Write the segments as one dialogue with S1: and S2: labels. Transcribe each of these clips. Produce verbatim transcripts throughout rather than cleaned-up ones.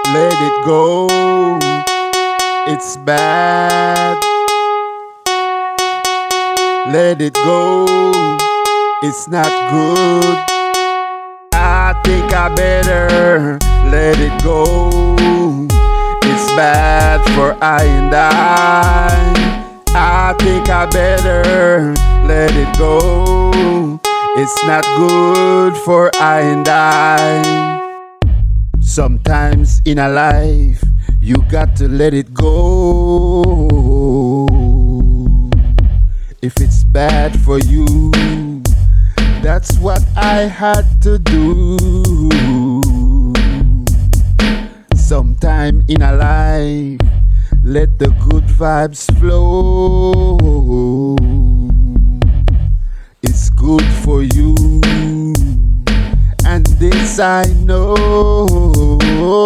S1: let it go. It's bad. Let it go. It's not good. I think I better let it go. It's bad for I and I. I think I better let it go. It's not good for I and I. Sometimes in a life, you got to let it go. If it's bad for you, that's what I had to do. Sometime in a life, let the good vibes flow. It's good for you, and this I know.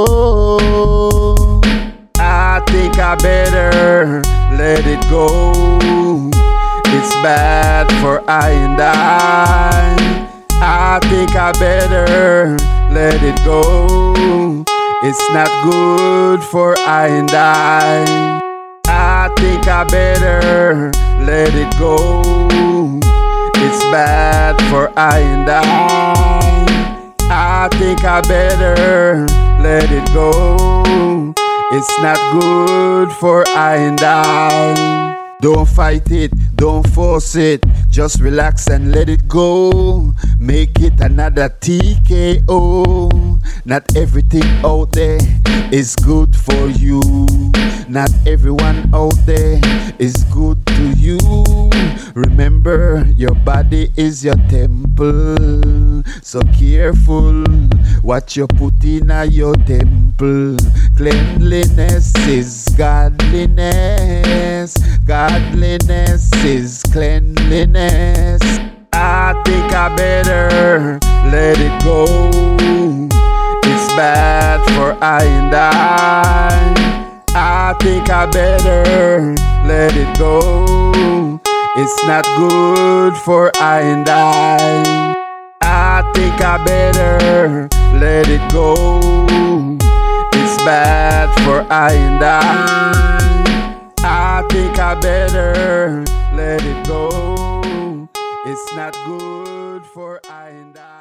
S1: I think I better let it go. It's bad for I and I. I think I better let it go. It's not good for I and I. I think I better let it go. It's bad for I and I. I think I better let it go. It's not good for I and I. Don't fight it, don't force it. Just relax and let it go. Make it another T K O. Not everything out there is good for you. Not everyone out there is good to you. Remember, your body is your temple. So careful what you put in your temple. Cleanliness is godliness. Godliness is cleanliness. I think I better let it go. It's bad for I and I. I think I better let it go. It's not good for I and I. I think I better let it go. It's bad for I and I. I think I better let it go. It's not good for I and I.